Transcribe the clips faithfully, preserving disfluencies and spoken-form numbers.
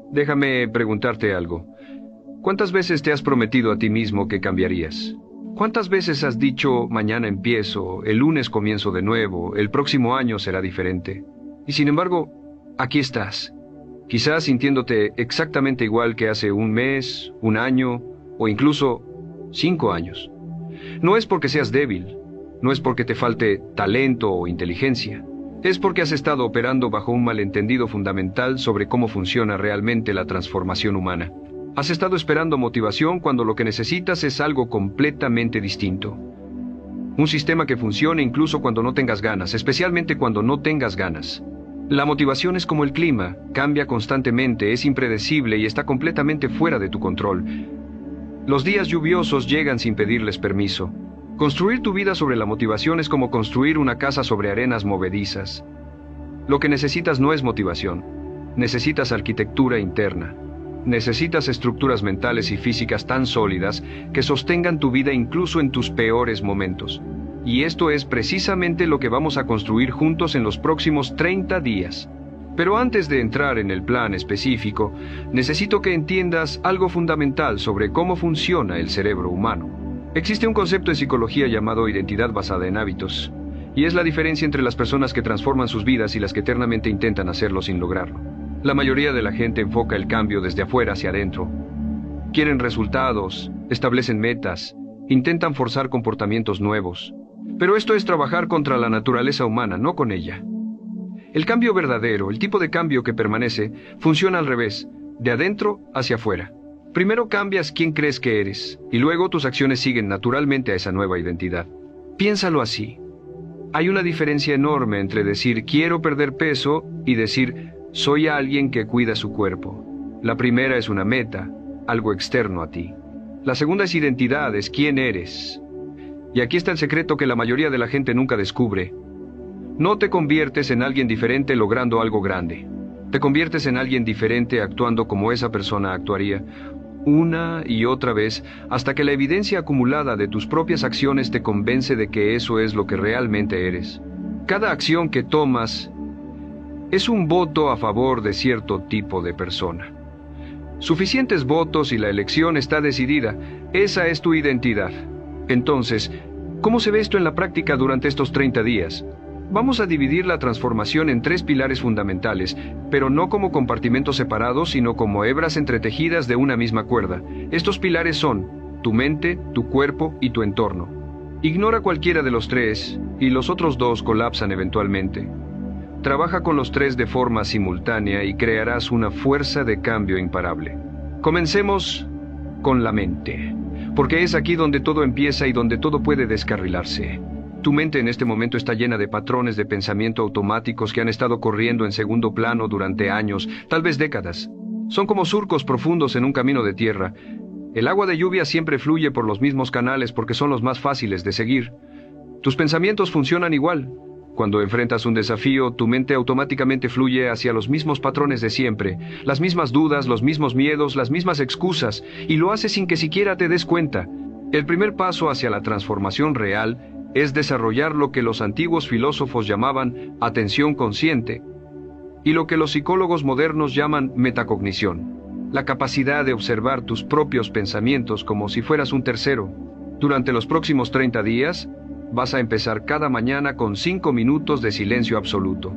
Déjame preguntarte algo. ¿Cuántas veces te has prometido a ti mismo que cambiarías? ¿Cuántas veces has dicho, mañana empiezo, el lunes comienzo de nuevo, el próximo año será diferente? Y sin embargo, aquí estás, quizás sintiéndote exactamente igual que hace un mes, un año, o incluso cinco años. No es porque seas débil, no es porque te falte talento o inteligencia. Es porque has estado operando bajo un malentendido fundamental sobre cómo funciona realmente la transformación humana. Has estado esperando motivación cuando lo que necesitas es algo completamente distinto. Un sistema que funcione incluso cuando no tengas ganas, especialmente cuando no tengas ganas. La motivación es como el clima, cambia constantemente, es impredecible y está completamente fuera de tu control. Los días lluviosos llegan sin pedirles permiso. Construir tu vida sobre la motivación es como construir una casa sobre arenas movedizas. Lo que necesitas no es motivación, necesitas arquitectura interna. Necesitas estructuras mentales y físicas tan sólidas que sostengan tu vida incluso en tus peores momentos. Y esto es precisamente lo que vamos a construir juntos en los próximos treinta días. Pero antes de entrar en el plan específico, necesito que entiendas algo fundamental sobre cómo funciona el cerebro humano. Existe un concepto en psicología llamado identidad basada en hábitos, y es la diferencia entre las personas que transforman sus vidas y las que eternamente intentan hacerlo sin lograrlo. La mayoría de la gente enfoca el cambio desde afuera hacia adentro. Quieren resultados, establecen metas, intentan forzar comportamientos nuevos. Pero esto es trabajar contra la naturaleza humana, no con ella. El cambio verdadero, el tipo de cambio que permanece, funciona al revés, de adentro hacia afuera. Primero cambias quién crees que eres, y luego tus acciones siguen naturalmente a esa nueva identidad. Piénsalo así. Hay una diferencia enorme entre decir quiero perder peso y decir soy alguien que cuida su cuerpo. La primera es una meta, algo externo a ti. La segunda es identidad, es quién eres. Y aquí está el secreto que la mayoría de la gente nunca descubre. No te conviertes en alguien diferente logrando algo grande. Te conviertes en alguien diferente actuando como esa persona actuaría, una y otra vez, hasta que la evidencia acumulada de tus propias acciones te convence de que eso es lo que realmente eres. Cada acción que tomas es un voto a favor de cierto tipo de persona. Suficientes votos y la elección está decidida. Esa es tu identidad. Entonces, ¿cómo se ve esto en la práctica durante estos treinta días? Vamos a dividir la transformación en tres pilares fundamentales, pero no como compartimentos separados, sino como hebras entretejidas de una misma cuerda. Estos pilares son tu mente, tu cuerpo y tu entorno. Ignora cualquiera de los tres, y los otros dos colapsan eventualmente. Trabaja con los tres de forma simultánea y crearás una fuerza de cambio imparable. Comencemos con la mente, porque es aquí donde todo empieza y donde todo puede descarrilarse. Tu mente en este momento está llena de patrones de pensamiento automáticos que han estado corriendo en segundo plano durante años, tal vez décadas. Son como surcos profundos en un camino de tierra. El agua de lluvia siempre fluye por los mismos canales porque son los más fáciles de seguir. Tus pensamientos funcionan igual. Cuando enfrentas un desafío, tu mente automáticamente fluye hacia los mismos patrones de siempre, las mismas dudas, los mismos miedos, las mismas excusas, y lo hace sin que siquiera te des cuenta. El primer paso hacia la transformación real es desarrollar lo que los antiguos filósofos llamaban atención consciente y lo que los psicólogos modernos llaman metacognición, la capacidad de observar tus propios pensamientos como si fueras un tercero. Durante los próximos treinta días, vas a empezar cada mañana con cinco minutos de silencio absoluto.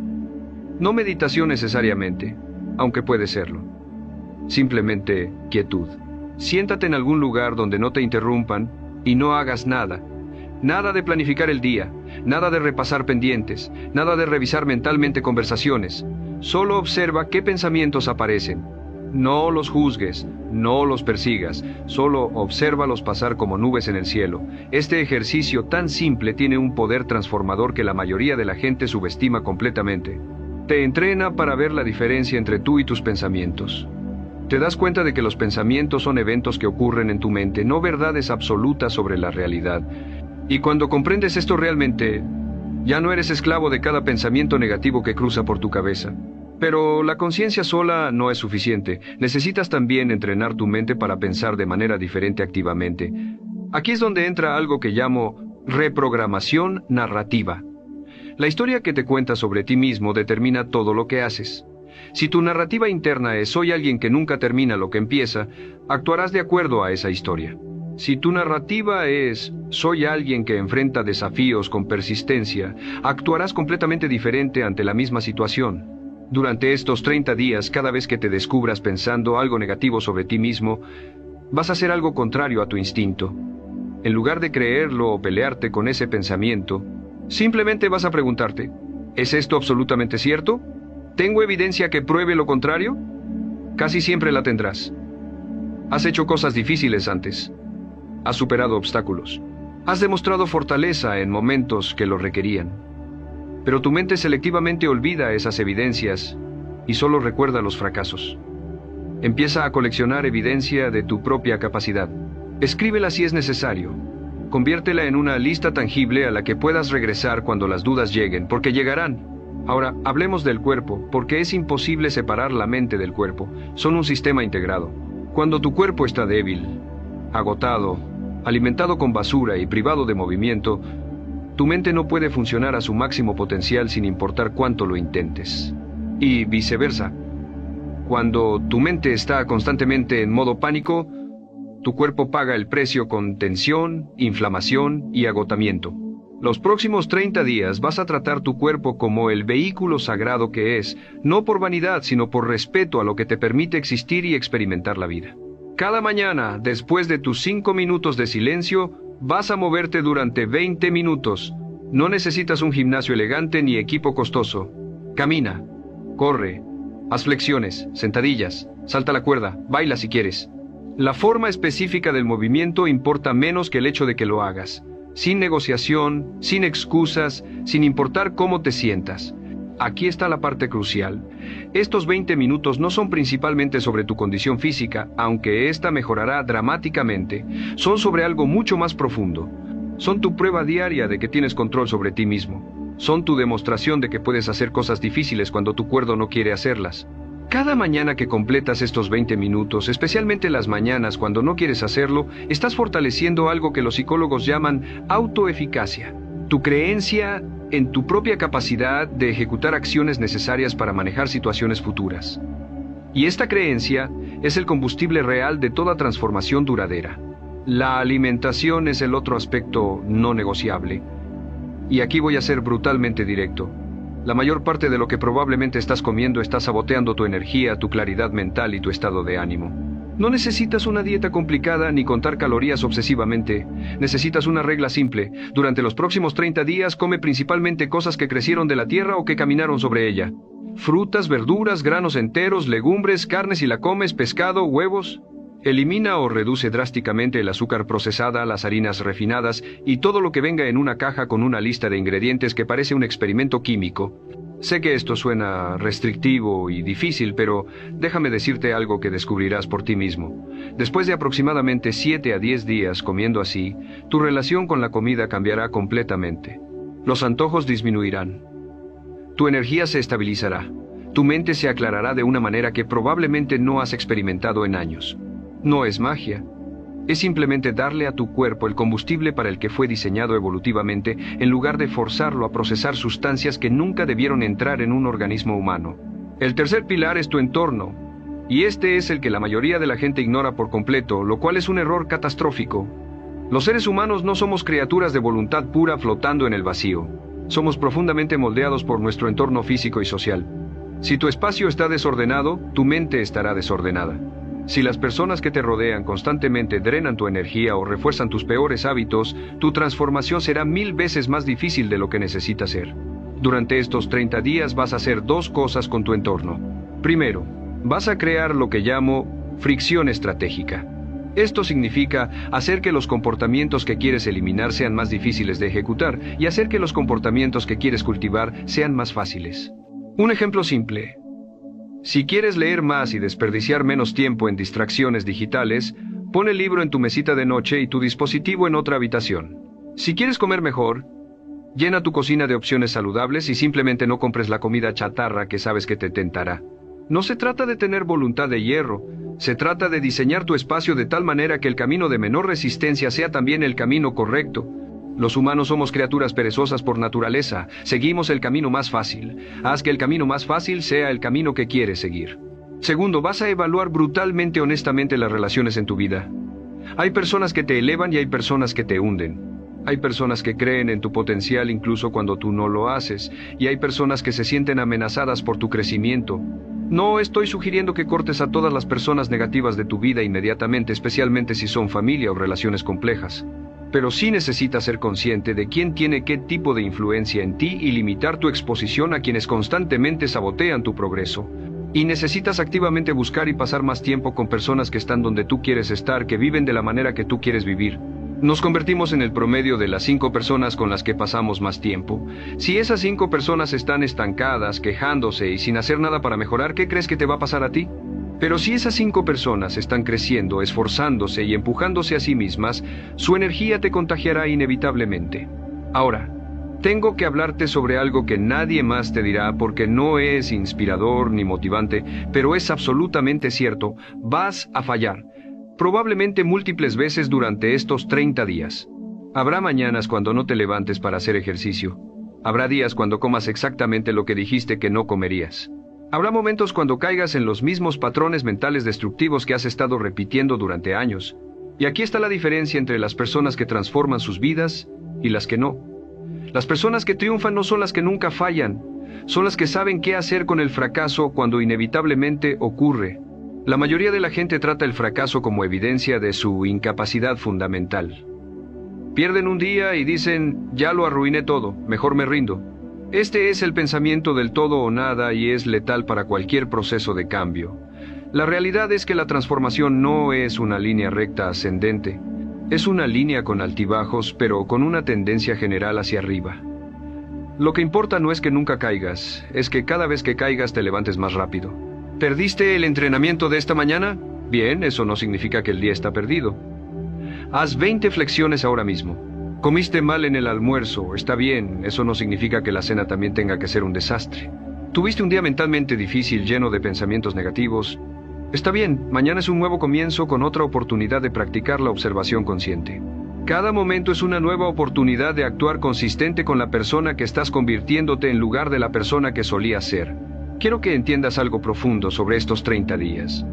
No meditación necesariamente, aunque puede serlo. Simplemente quietud. Siéntate en algún lugar donde no te interrumpan y no hagas nada. Nada de planificar el día, nada de repasar pendientes, nada de revisar mentalmente conversaciones. Solo observa qué pensamientos aparecen. No los juzgues, no los persigas, solo obsérvalos pasar como nubes en el cielo. Este ejercicio tan simple tiene un poder transformador que la mayoría de la gente subestima completamente. Te entrena para ver la diferencia entre tú y tus pensamientos. Te das cuenta de que los pensamientos son eventos que ocurren en tu mente, no verdades absolutas sobre la realidad. Y cuando comprendes esto realmente, ya no eres esclavo de cada pensamiento negativo que cruza por tu cabeza. Pero la conciencia sola no es suficiente. Necesitas también entrenar tu mente para pensar de manera diferente activamente. Aquí es donde entra algo que llamo reprogramación narrativa. La historia que te cuentas sobre ti mismo determina todo lo que haces. Si tu narrativa interna es soy alguien que nunca termina lo que empieza, actuarás de acuerdo a esa historia. Si tu narrativa es soy alguien que enfrenta desafíos con persistencia, actuarás completamente diferente ante la misma situación. Durante estos treinta días, cada vez que te descubras pensando algo negativo sobre ti mismo, vas a hacer algo contrario a tu instinto. En lugar de creerlo o pelearte con ese pensamiento, simplemente vas a preguntarte, ¿es esto absolutamente cierto? ¿Tengo evidencia que pruebe lo contrario? Casi siempre la tendrás. Has hecho cosas difíciles antes. Has superado obstáculos. Has demostrado fortaleza en momentos que lo requerían. Pero tu mente selectivamente olvida esas evidencias y solo recuerda los fracasos. Empieza a coleccionar evidencia de tu propia capacidad. Escríbela si es necesario. Conviértela en una lista tangible a la que puedas regresar cuando las dudas lleguen, porque llegarán. Ahora, hablemos del cuerpo, porque es imposible separar la mente del cuerpo. Son un sistema integrado. Cuando tu cuerpo está débil, agotado, alimentado con basura y privado de movimiento, tu mente no puede funcionar a su máximo potencial sin importar cuánto lo intentes. Y viceversa. Cuando tu mente está constantemente en modo pánico, tu cuerpo paga el precio con tensión, inflamación y agotamiento. Los próximos treinta días vas a tratar tu cuerpo como el vehículo sagrado que es, no por vanidad, sino por respeto a lo que te permite existir y experimentar la vida. Cada mañana, después de tus cinco minutos de silencio, vas a moverte durante veinte minutos. No necesitas un gimnasio elegante ni equipo costoso. Camina, corre, haz flexiones, sentadillas, salta la cuerda, baila si quieres. La forma específica del movimiento importa menos que el hecho de que lo hagas. Sin negociación, sin excusas, sin importar cómo te sientas. Aquí está la parte crucial. Estos veinte minutos no son principalmente sobre tu condición física, aunque ésta mejorará dramáticamente. Son sobre algo mucho más profundo. Son tu prueba diaria de que tienes control sobre ti mismo. Son tu demostración de que puedes hacer cosas difíciles cuando tu cuerpo no quiere hacerlas. Cada mañana que completas estos veinte minutos, especialmente las mañanas cuando no quieres hacerlo, estás fortaleciendo algo que los psicólogos llaman autoeficacia. Tu creencia en tu propia capacidad de ejecutar acciones necesarias para manejar situaciones futuras. Y esta creencia es el combustible real de toda transformación duradera. La alimentación es el otro aspecto no negociable. Y aquí voy a ser brutalmente directo. La mayor parte de lo que probablemente estás comiendo está saboteando tu energía, tu claridad mental y tu estado de ánimo. No necesitas una dieta complicada ni contar calorías obsesivamente. Necesitas una regla simple. Durante los próximos treinta días come principalmente cosas que crecieron de la tierra o que caminaron sobre ella. Frutas, verduras, granos enteros, legumbres, carnes si la comes, pescado, huevos. Elimina o reduce drásticamente el azúcar procesada, las harinas refinadas y todo lo que venga en una caja con una lista de ingredientes que parece un experimento químico. Sé que esto suena restrictivo y difícil, pero déjame decirte algo que descubrirás por ti mismo. Después de aproximadamente siete a diez días comiendo así, tu relación con la comida cambiará completamente. Los antojos disminuirán. Tu energía se estabilizará. Tu mente se aclarará de una manera que probablemente no has experimentado en años. No es magia. Es simplemente darle a tu cuerpo el combustible para el que fue diseñado evolutivamente, en lugar de forzarlo a procesar sustancias que nunca debieron entrar en un organismo humano. El tercer pilar es tu entorno, y este es el que la mayoría de la gente ignora por completo, lo cual es un error catastrófico. Los seres humanos no somos criaturas de voluntad pura flotando en el vacío. Somos profundamente moldeados por nuestro entorno físico y social. Si tu espacio está desordenado, tu mente estará desordenada. Si las personas que te rodean constantemente drenan tu energía o refuerzan tus peores hábitos, tu transformación será mil veces más difícil de lo que necesita ser. Durante estos treinta días vas a hacer dos cosas con tu entorno. Primero, vas a crear lo que llamo fricción estratégica. Esto significa hacer que los comportamientos que quieres eliminar sean más difíciles de ejecutar y hacer que los comportamientos que quieres cultivar sean más fáciles. Un ejemplo simple. Si quieres leer más y desperdiciar menos tiempo en distracciones digitales, pon el libro en tu mesita de noche y tu dispositivo en otra habitación. Si quieres comer mejor, llena tu cocina de opciones saludables y simplemente no compres la comida chatarra que sabes que te tentará. No se trata de tener voluntad de hierro, se trata de diseñar tu espacio de tal manera que el camino de menor resistencia sea también el camino correcto. Los humanos somos criaturas perezosas por naturaleza. Seguimos el camino más fácil. Haz que el camino más fácil sea el camino que quieres seguir. Segundo, vas a evaluar brutalmente honestamente las relaciones en tu vida. Hay personas que te elevan y hay personas que te hunden. Hay personas que creen en tu potencial incluso cuando tú no lo haces, y hay personas que se sienten amenazadas por tu crecimiento. No estoy sugiriendo que cortes a todas las personas negativas de tu vida inmediatamente, especialmente si son familia o relaciones complejas. Pero sí necesitas ser consciente de quién tiene qué tipo de influencia en ti y limitar tu exposición a quienes constantemente sabotean tu progreso. Y necesitas activamente buscar y pasar más tiempo con personas que están donde tú quieres estar, que viven de la manera que tú quieres vivir. Nos convertimos en el promedio de las cinco personas con las que pasamos más tiempo. Si esas cinco personas están estancadas, quejándose y sin hacer nada para mejorar, ¿qué crees que te va a pasar a ti? Pero si esas cinco personas están creciendo, esforzándose y empujándose a sí mismas, su energía te contagiará inevitablemente. Ahora, tengo que hablarte sobre algo que nadie más te dirá porque no es inspirador ni motivante, pero es absolutamente cierto. Vas a fallar. Probablemente múltiples veces durante estos treinta días. Habrá mañanas cuando no te levantes para hacer ejercicio. Habrá días cuando comas exactamente lo que dijiste que no comerías. Habrá momentos cuando caigas en los mismos patrones mentales destructivos que has estado repitiendo durante años. Y aquí está la diferencia entre las personas que transforman sus vidas y las que no. Las personas que triunfan no son las que nunca fallan, son las que saben qué hacer con el fracaso cuando inevitablemente ocurre. La mayoría de la gente trata el fracaso como evidencia de su incapacidad fundamental. Pierden un día y dicen, ya lo arruiné todo, mejor me rindo. Este es el pensamiento del todo o nada y es letal para cualquier proceso de cambio. La realidad es que la transformación no es una línea recta ascendente. Es una línea con altibajos, pero con una tendencia general hacia arriba. Lo que importa no es que nunca caigas, es que cada vez que caigas te levantes más rápido. ¿Perdiste el entrenamiento de esta mañana? Bien, eso no significa que el día está perdido. Haz veinte flexiones ahora mismo. Comiste mal en el almuerzo, está bien, eso no significa que la cena también tenga que ser un desastre. Tuviste un día mentalmente difícil lleno de pensamientos negativos. Está bien, mañana es un nuevo comienzo con otra oportunidad de practicar la observación consciente. Cada momento es una nueva oportunidad de actuar consistente con la persona que estás convirtiéndote en lugar de la persona que solías ser. Quiero que entiendas algo profundo sobre estos treinta días.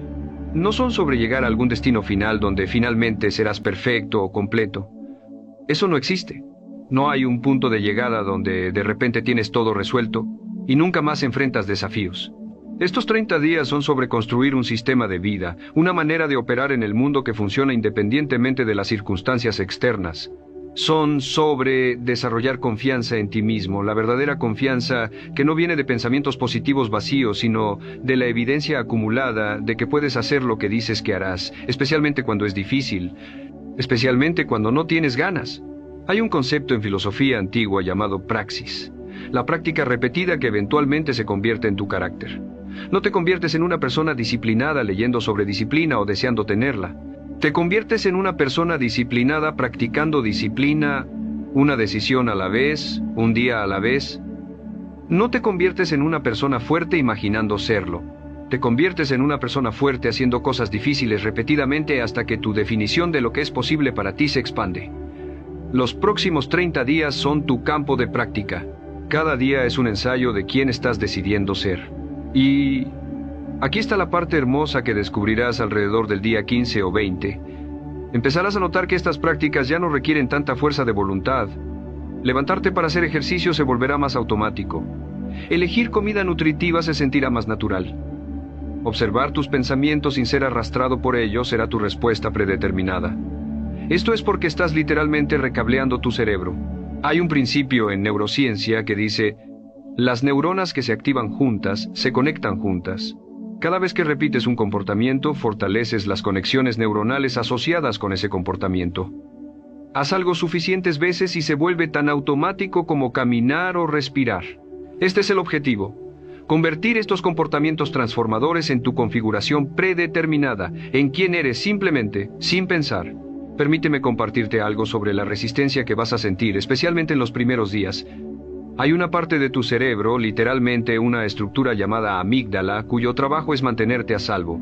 No son sobre llegar a algún destino final donde finalmente serás perfecto o completo. Eso no existe. No hay un punto de llegada donde de repente tienes todo resuelto y nunca más enfrentas desafíos. Estos treinta días son sobre construir un sistema de vida, una manera de operar en el mundo que funciona independientemente de las circunstancias externas. Son sobre desarrollar confianza en ti mismo, la verdadera confianza que no viene de pensamientos positivos vacíos, sino de la evidencia acumulada de que puedes hacer lo que dices que harás, especialmente cuando es difícil, especialmente cuando no tienes ganas. Hay un concepto en filosofía antigua llamado praxis, la práctica repetida que eventualmente se convierte en tu carácter. No te conviertes en una persona disciplinada leyendo sobre disciplina o deseando tenerla. Te conviertes en una persona disciplinada practicando disciplina, una decisión a la vez, un día a la vez. No te conviertes en una persona fuerte imaginando serlo. Te conviertes en una persona fuerte haciendo cosas difíciles repetidamente hasta que tu definición de lo que es posible para ti se expande. Los próximos treinta días son tu campo de práctica. Cada día es un ensayo de quién estás decidiendo ser. Y aquí está la parte hermosa que descubrirás alrededor del día quince o veinte. Empezarás a notar que estas prácticas ya no requieren tanta fuerza de voluntad. Levantarte para hacer ejercicio se volverá más automático. Elegir comida nutritiva se sentirá más natural. Observar tus pensamientos sin ser arrastrado por ellos será tu respuesta predeterminada. Esto es porque estás literalmente recableando tu cerebro. Hay un principio en neurociencia que dice: las neuronas que se activan juntas se conectan juntas. Cada vez que repites un comportamiento, fortaleces las conexiones neuronales asociadas con ese comportamiento. Haz algo suficientes veces y se vuelve tan automático como caminar o respirar. Este es el objetivo: convertir estos comportamientos transformadores en tu configuración predeterminada, en quién eres simplemente, sin pensar. Permíteme compartirte algo sobre la resistencia que vas a sentir, especialmente en los primeros días. Hay una parte de tu cerebro, literalmente una estructura llamada amígdala, cuyo trabajo es mantenerte a salvo.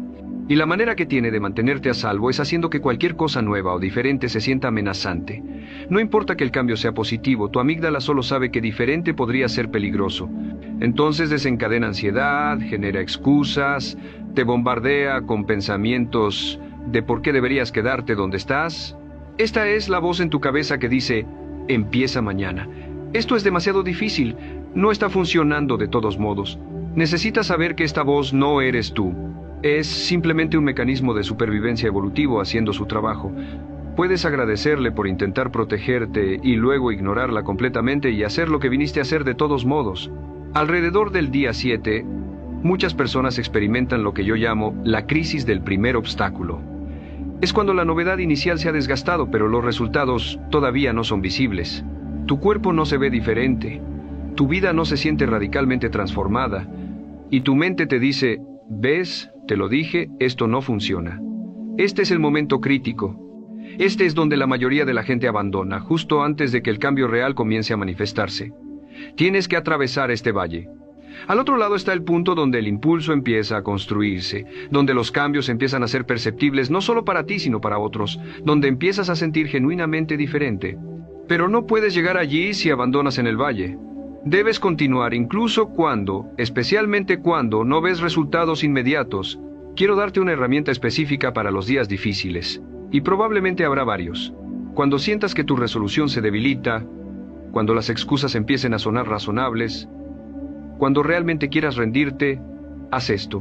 Y la manera que tiene de mantenerte a salvo es haciendo que cualquier cosa nueva o diferente se sienta amenazante. No importa que el cambio sea positivo, tu amígdala solo sabe que diferente podría ser peligroso. Entonces desencadena ansiedad, genera excusas, te bombardea con pensamientos de por qué deberías quedarte donde estás. Esta es la voz en tu cabeza que dice, empieza mañana. Esto es demasiado difícil, no está funcionando de todos modos. Necesitas saber que esta voz no eres tú. Es simplemente un mecanismo de supervivencia evolutivo haciendo su trabajo. Puedes agradecerle por intentar protegerte y luego ignorarla completamente y hacer lo que viniste a hacer de todos modos. Alrededor del día siete, muchas personas experimentan lo que yo llamo la crisis del primer obstáculo. Es cuando la novedad inicial se ha desgastado, pero los resultados todavía no son visibles. Tu cuerpo no se ve diferente, tu vida no se siente radicalmente transformada, y tu mente te dice, ¿ves? Te lo dije, esto no funciona. Este es el momento crítico. Este es donde la mayoría de la gente abandona, justo antes de que el cambio real comience a manifestarse. Tienes que atravesar este valle. Al otro lado está el punto donde el impulso empieza a construirse, donde los cambios empiezan a ser perceptibles no solo para ti, sino para otros, donde empiezas a sentir genuinamente diferente. Pero no puedes llegar allí si abandonas en el valle. Debes continuar incluso cuando, especialmente cuando, no ves resultados inmediatos. Quiero darte una herramienta específica para los días difíciles, y probablemente habrá varios. Cuando sientas que tu resolución se debilita, cuando las excusas empiecen a sonar razonables, cuando realmente quieras rendirte, haz esto.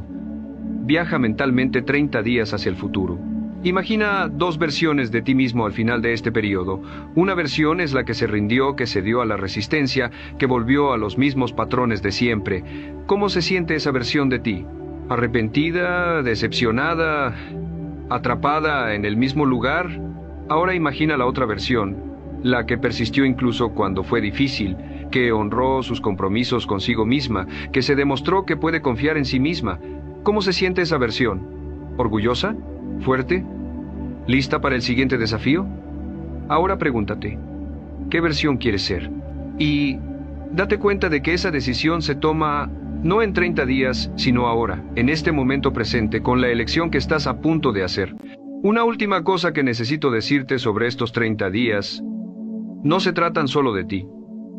Viaja mentalmente treinta días hacia el futuro. Imagina dos versiones de ti mismo al final de este periodo. Una versión es la que se rindió, que cedió a la resistencia, que volvió a los mismos patrones de siempre. ¿Cómo se siente esa versión de ti? ¿Arrepentida? ¿Decepcionada? ¿Atrapada en el mismo lugar? Ahora imagina la otra versión, la que persistió incluso cuando fue difícil, que honró sus compromisos consigo misma, que se demostró que puede confiar en sí misma. ¿Cómo se siente esa versión? ¿Orgullosa? ¿Fuerte? ¿Lista para el siguiente desafío? Ahora pregúntate, ¿qué versión quieres ser? Y date cuenta de que esa decisión se toma no en treinta días, sino ahora, en este momento presente, con la elección que estás a punto de hacer. Una última cosa que necesito decirte sobre estos treinta días, no se tratan solo de ti.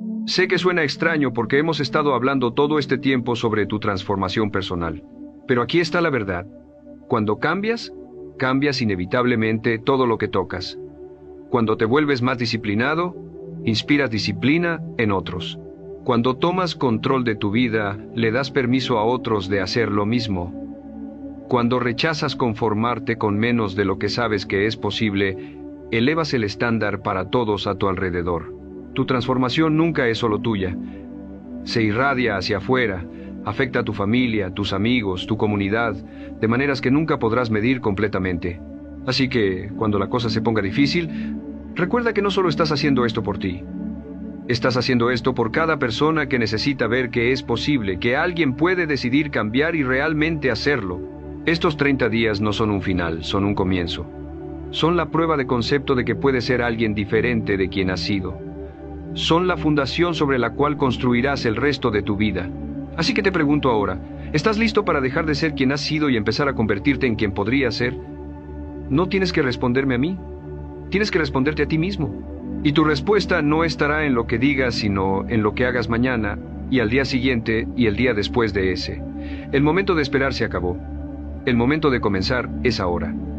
Sé que suena extraño porque hemos estado hablando todo este tiempo sobre tu transformación personal, pero aquí está la verdad. Cuando cambias, cambias inevitablemente todo lo que tocas. Cuando te vuelves más disciplinado, inspiras disciplina en otros. Cuando tomas control de tu vida, le das permiso a otros de hacer lo mismo. Cuando rechazas conformarte con menos de lo que sabes que es posible, elevas el estándar para todos a tu alrededor. Tu transformación nunca es solo tuya. Se irradia hacia afuera, afecta a tu familia, tus amigos, tu comunidad, de maneras que nunca podrás medir completamente. Así que, cuando la cosa se ponga difícil, recuerda que no solo estás haciendo esto por ti. Estás haciendo esto por cada persona que necesita ver que es posible, que alguien puede decidir cambiar y realmente hacerlo. Estos treinta días no son un final, son un comienzo. Son la prueba de concepto de que puedes ser alguien diferente de quien has sido. Son la fundación sobre la cual construirás el resto de tu vida. Así que te pregunto ahora, ¿estás listo para dejar de ser quien has sido y empezar a convertirte en quien podrías ser? No tienes que responderme a mí, tienes que responderte a ti mismo. Y tu respuesta no estará en lo que digas, sino en lo que hagas mañana, y al día siguiente, y el día después de ese. El momento de esperar se acabó. El momento de comenzar es ahora.